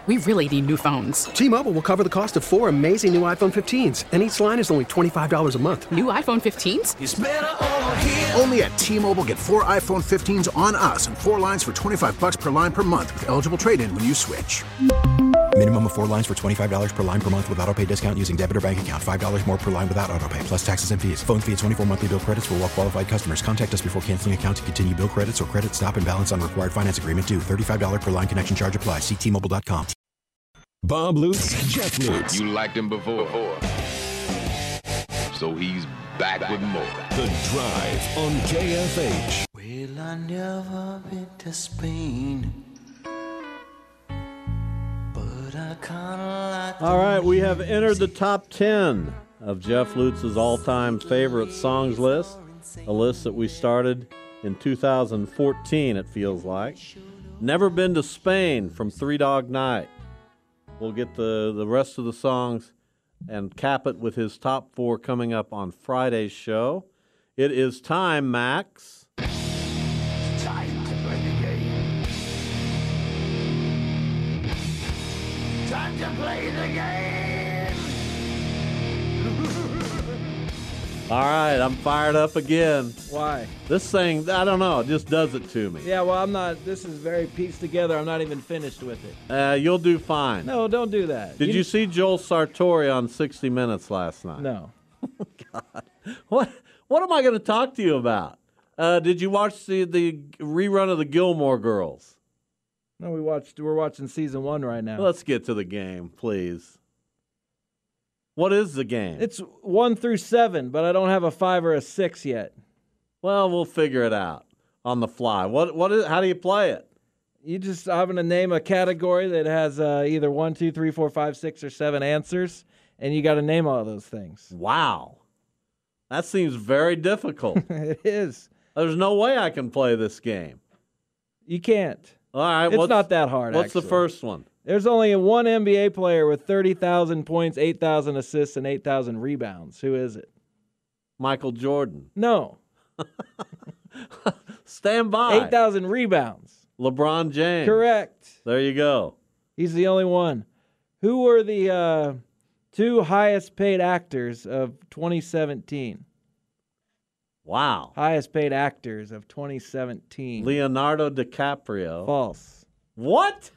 We really need new phones. T-Mobile will cover the cost of 4 amazing new iPhone 15s, and each line is only $25 a month. New iPhone 15s? It's better over here. Only at T-Mobile, get 4 iPhone 15s on us and 4 lines for $25 per line per month with eligible trade-in when you switch. Minimum of 4 lines for $25 per line per month with autopay discount using debit or bank account. $5 more per line without autopay, plus taxes and fees. Phone fee at 24 monthly bill credits for well-qualified customers. Contact us before canceling account to continue bill credits or credit stop and balance on required finance agreement due. $35 per line connection charge applies. See T-Mobile.com. Bob Lutz, Jeff Lutz. You liked him before. So he's back with more. The Drive on KFH. Well, I never been to Spain. All right, we have entered the top 10 of Jeff Lutz's all-time favorite songs list, a list that we started in 2014, it feels like. Never Been to Spain from Three Dog Night. We'll get the rest of the songs and cap it with his top 4 coming up on Friday's show. It is time, Max. It's time to play the game. Time to play the game. All right, I'm fired up again. Why? This thing, I don't know, it just does it to me. Yeah, well, I'm not. This is very pieced together. I'm not even finished with it. You'll do fine. No, don't do that. Did you see Joel Sartori on 60 Minutes last night? No. God. What am I going to talk to you about? Did you watch the rerun of the Gilmore Girls? No, we're watching season 1 right now. Let's get to the game, please. What is the game? It's 1 through 7, but I don't have a 5 or a 6 yet. Well, we'll figure it out on the fly. What is? How do you play it? I'm going to name a category that has either 1, 2, 3, 4, 5, 6, or 7 answers, and you got to name all those things. Wow. That seems very difficult. It is. There's no way I can play this game. You can't. All right. It's not that hard, What's actually. the first one? There's only one NBA player with 30,000 points, 8,000 assists, and 8,000 rebounds. Who is it? Michael Jordan. No. Stand by. 8,000 rebounds. LeBron James. Correct. There you go. He's the only one. Who were the 2 highest paid actors of 2017? Wow. Highest paid actors of 2017. Leonardo DiCaprio. False. What?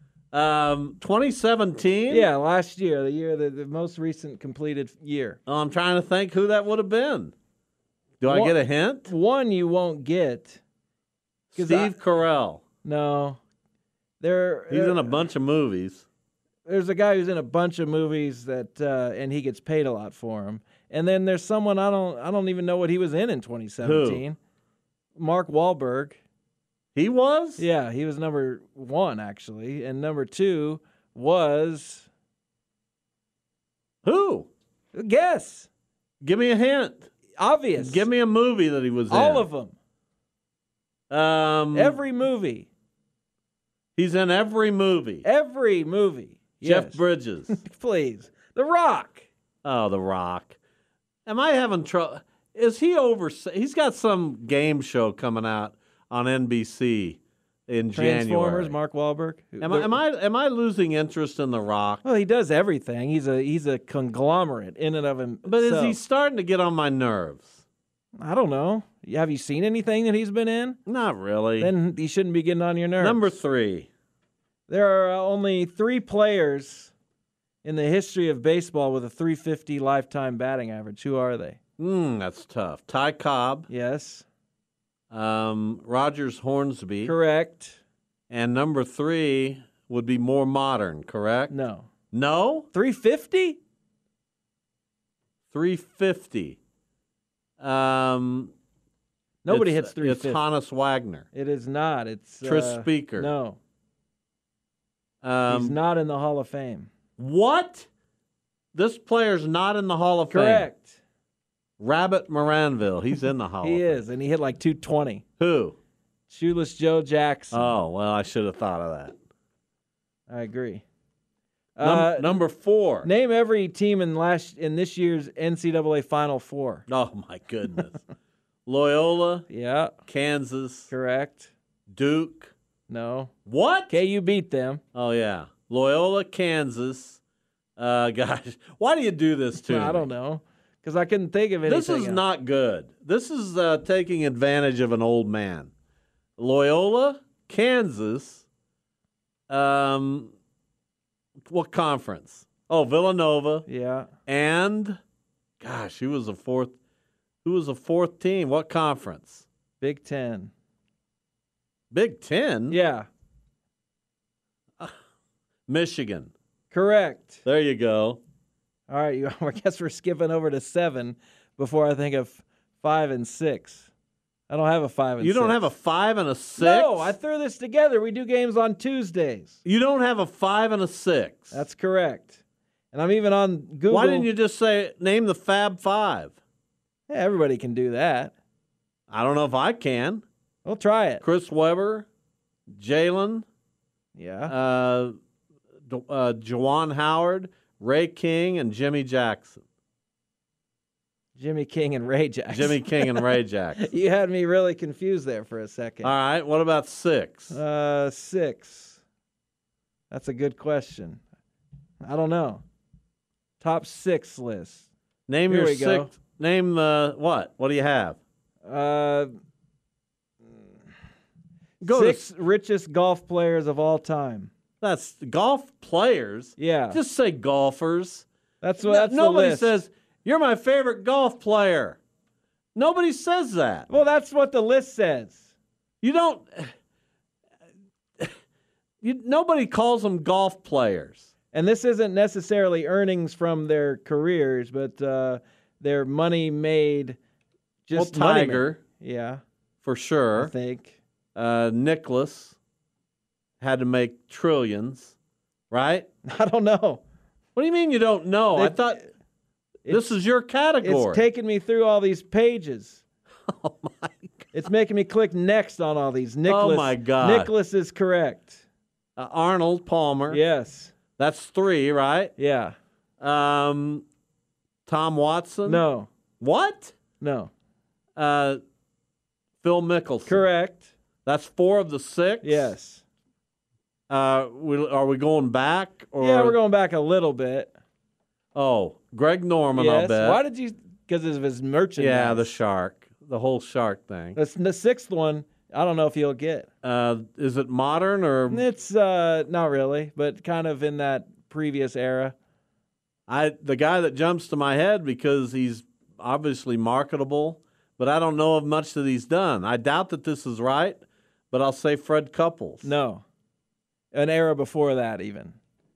2017? Yeah, last year, the most recent completed year. Oh, I'm trying to think who that would have been. Do I get a hint? One you won't get. Steve Carell. No. He's in a bunch of movies. There's a guy who's in a bunch of movies that, and he gets paid a lot for them. And then there's someone I don't even know what he was in 2017. Who? Mark Wahlberg. He was? Yeah, he was number 1 actually, and number 2 was who? Guess. Give me a hint. Obvious. Give me a movie that he was in. All of them. Every movie. He's in every movie. Every movie. Jeff Yes. Bridges. Please. The Rock. Oh, The Rock. Am I having trouble? Is he over? He's got some game show coming out on NBC in Transformers, January. Mark Wahlberg. Am I losing interest in The Rock? Well, he does everything. He's a conglomerate in and of himself. But is he starting to get on my nerves? I don't know. Have you seen anything that he's been in? Not really. Then he shouldn't be getting on your nerves. Number 3. There are only 3 players in the history of baseball with a .350 lifetime batting average. Who are they? That's tough. Ty Cobb. Yes. Rogers Hornsby. Correct. And number 3 would be more modern, correct? No. No? 350? 350. Nobody hits 350. It's Hannes Wagner. It is not. It's Tris Speaker. No. He's not in the Hall of Fame. What? This player's not in the Hall of Fame. Correct. Rabbit Moranville. He's in the Hall of Fame. He is, and he hit like 220. Who? Shoeless Joe Jackson. Oh, well, I should have thought of that. I agree. Number 4. Name every team in this year's NCAA Final Four. Oh, my goodness. Loyola. Yeah. Kansas. Correct. Duke. No. What? KU beat them. Oh, yeah. Loyola, Kansas. Gosh, why do you do this to me? I don't know, because I couldn't think of anything. This is else. not good. This is taking advantage of an old man. Loyola, Kansas. What conference? Oh, Villanova. Yeah. And, gosh, who was the fourth? Who was the fourth team? What conference? Big Ten. Big Ten? Yeah. Michigan. Correct. There you go. All right, I guess we're skipping over to 7 before I think of 5 and 6. I don't have a 5 and 6. You don't have a 5 and a 6? No, I threw this together. We do games on Tuesdays. You don't have a 5 and a 6? That's correct. And I'm even on Google. Why didn't you just name the Fab Five? Yeah, everybody can do that. I don't know if I can. We'll try it. Chris Webber, Jalen, Yeah. Juwan Howard, Ray King, and Jimmy Jackson. Jimmy King and Ray Jackson. Jimmy King and Ray Jackson. You had me really confused there for a second. All right. What about 6? 6. That's a good question. I don't know. Top 6 list. Name Here your we go. 6. Name what? What do you have? Go 6 richest golf players of all time. That's golf players. Yeah. Just say golfers. That's the Nobody list. says you're my favorite golf player. Nobody says that. Well, that's what the list says. You don't. Nobody calls them golf players. And this isn't necessarily earnings from their careers, but their money made. Just well, money Tiger, made. Yeah, for sure. I think Nicholas had to make trillions, right? I don't know. What do you mean you don't know? I thought this is your category. It's taking me through all these pages. Oh my God. It's making me click next on all these. Nicholas, Oh my God. Nicholas is correct. Arnold Palmer. Yes. That's 3, right? Yeah. Tom Watson. No. What? No. Phil Mickelson. Correct. That's 4 of the 6. Yes. Are we going back? Or? Yeah, we're going back a little bit. Oh, Greg Norman, Yes. I'll bet. Why did you? Because of his merchandise. Yeah, the shark. The whole shark thing. That's the 6th one. I don't know if you'll get. Is it modern or? It's not really, but kind of in that previous era. The guy that jumps to my head because he's obviously marketable, but I don't know of much that he's done. I doubt that this is right, but I'll say Fred Couples. No. An era before that, even.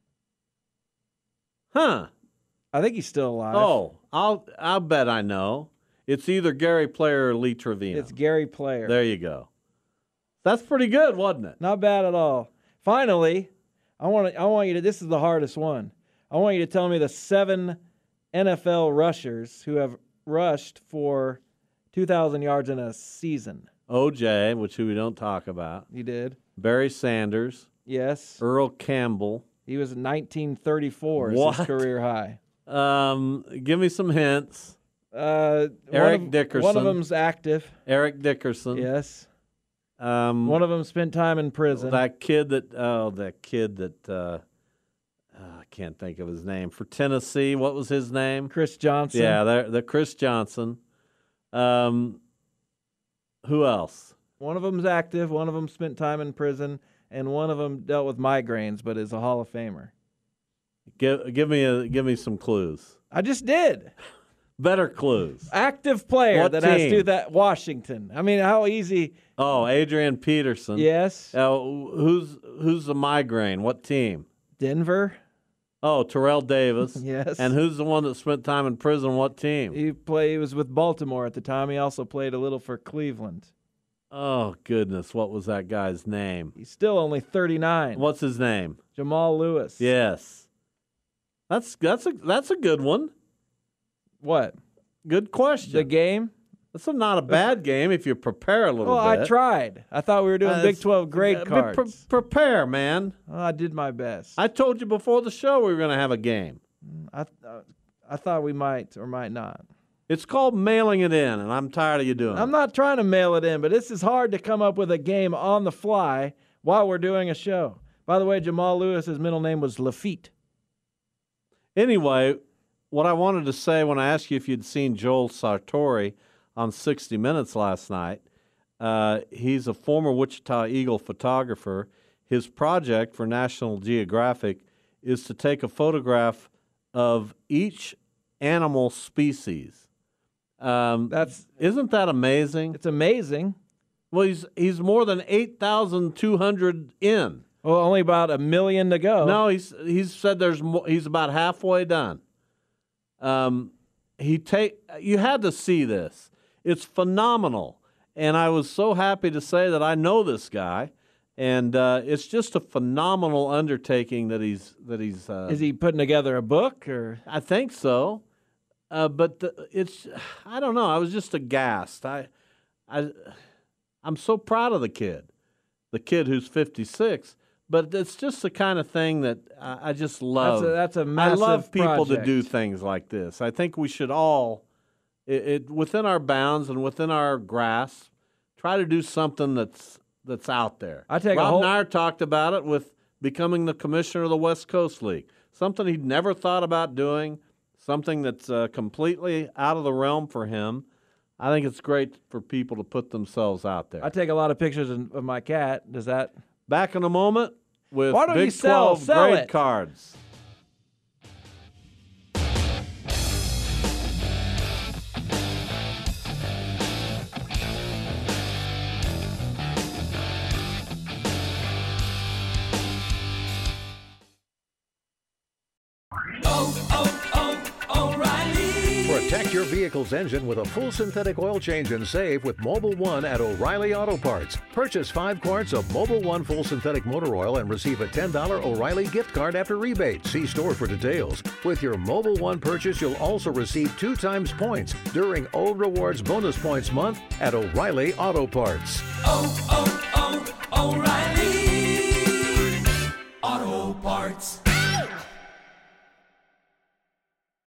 Huh. I think he's still alive. Oh, I'll bet I know. It's either Gary Player or Lee Trevino. It's Gary Player. There you go. That's pretty good, wasn't it? Not bad at all. Finally, I want you to. This is the hardest one. I want you to tell me the 7 NFL rushers who have rushed for 2,000 yards in a season. OJ, which we don't talk about. You did. Barry Sanders. Yes. Earl Campbell. He was 1934 as What? his career high. Give me some hints. Eric Dickerson. One of them's active. Eric Dickerson. Yes. One of them spent time in prison. That kid that I can't think of his name. For Tennessee, what was his name? Chris Johnson. Yeah, the Chris Johnson. Who else? One of them's active. One of them spent time in prison, and one of them dealt with migraines, but is a Hall of Famer. Give me some clues. I just did. Better clues. Active player What that has to team? do that. Washington. I mean, how easy? Oh, Adrian Peterson. Yes. Who's the migraine? What team? Denver. Oh, Terrell Davis. Yes. And who's the one that spent time in prison? What team? He was with Baltimore at the time. He also played a little for Cleveland. Oh, goodness. What was that guy's name? He's still only 39. What's his name? Jamal Lewis. Yes. That's a good one. What? Good question. The game? That's not a bad game if you prepare a little Well, bit. I tried. I thought we were doing Big 12 grade cards. Prepare, man. Well, I did my best. I told you before the show we were going to have a game. I thought we might or might not. It's called mailing it in, and I'm tired of you doing it. I'm not trying to mail it in, but this is hard to come up with a game on the fly while we're doing a show. By the way, Jamal Lewis's middle name was Lafitte. Anyway, what I wanted to say when I asked you if you'd seen Joel Sartori on 60 Minutes last night, he's a former Wichita Eagle photographer. His project for National Geographic is to take a photograph of each animal species. Isn't that amazing? It's amazing. Well, he's more than 8,200 in. Well, only about 1 million to go. No, he's said he's about halfway done. You had to see this. It's phenomenal, and I was so happy to say that I know this guy, and it's just a phenomenal undertaking that he's. Is he putting together a book, or? I think so, but I don't know. I was just aghast. I'm so proud of the kid who's 56. But it's just the kind of thing that I just love. That's a massive I love people project. to do things like this. I think we should all, within our bounds and within our grasp, try to do something that's out there. Rob Nair talked about it with becoming the commissioner of the West Coast League. Something he'd never thought about doing, something that's completely out of the realm for him. I think it's great for people to put themselves out there. I take a lot of pictures of my cat. Does that? Back in a moment with Why don't Big you sell 12 grade it? cards. Protect your vehicle's engine with a full synthetic oil change and save with Mobil 1 at O'Reilly Auto Parts. Purchase 5 quarts of Mobil 1 full synthetic motor oil and receive a $10 O'Reilly gift card after rebate. See store for details. With your Mobil 1 purchase, you'll also receive 2 times points during O Rewards Bonus Points Month at O'Reilly Auto Parts. O'Reilly Auto Parts.